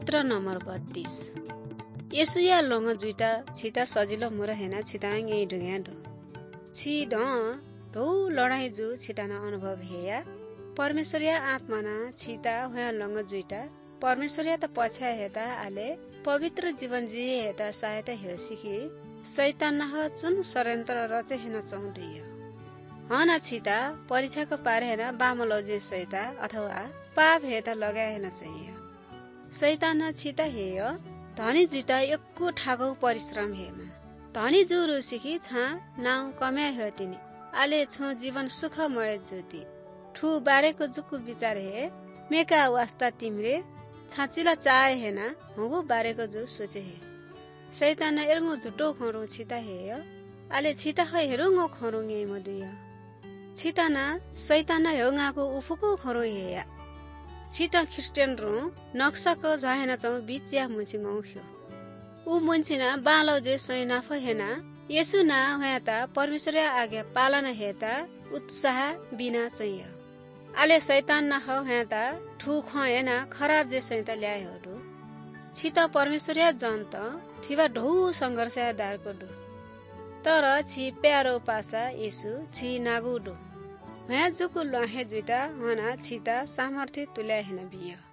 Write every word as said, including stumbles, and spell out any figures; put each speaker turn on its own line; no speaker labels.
चित्र नम्बर बत्तीस। यसुया लंग जुइटा छिता सजिलो मुर हेना छितांगे ढुया ढो छि ढ ढौ लडाई जु छिटाना अनुभव हेया परमेश्वरिया आत्माना छिता हुया लंग जुइटा परमेश्वरिया त पछ्या हेता आले पवित्र जीवन जी हेता सहायता हे सिखी शैतान ह चुन षड्यन्त्र रचे हेन चौंडिय हना छिता परीक्षाको पारे हेना बामलजे सैता अथवा पाप हेता लगाए हेन चाहिए शैतान छिता हेय धनी जुटा एक्को ठागौ परिश्रम हेमा धनी जुरु सिखी छा नाउ कम्या हे तिनी आले छो जीवन सुखमय ज्योति ठु बारेको जुकु विचार हे मेका वास्ता तिम्रे छाचिला चाहे हेना हगु बारेको जु सोचे हे शैतान एरगो झुटो खरो छिता हेय आले छिता हेरुङो खरोङे मदुय छिताना शैतान हेङाको उफुको खरो हेया छिटा ख्रिस्टियन रो नक्साको जहेना चौ बिचिया मुछि गौख्यो उ मुन्छिना बालो जे सैना फहेना यसु ना हेता परमेश्वर आज्ञा पालना हेता उत्साह बिना चाहिए आले शैतान ना हेता ठु खएना खराब जे सैता ल्याए हडु छिता परमेश्वर जन्त थिवा ढौ संघर्ष दारको दु तर छि प्यारो पासा यसु छि नागु दु हया जुकु लहे जुइता हना छिता सामर्थ्य तुल्या हेन बिया।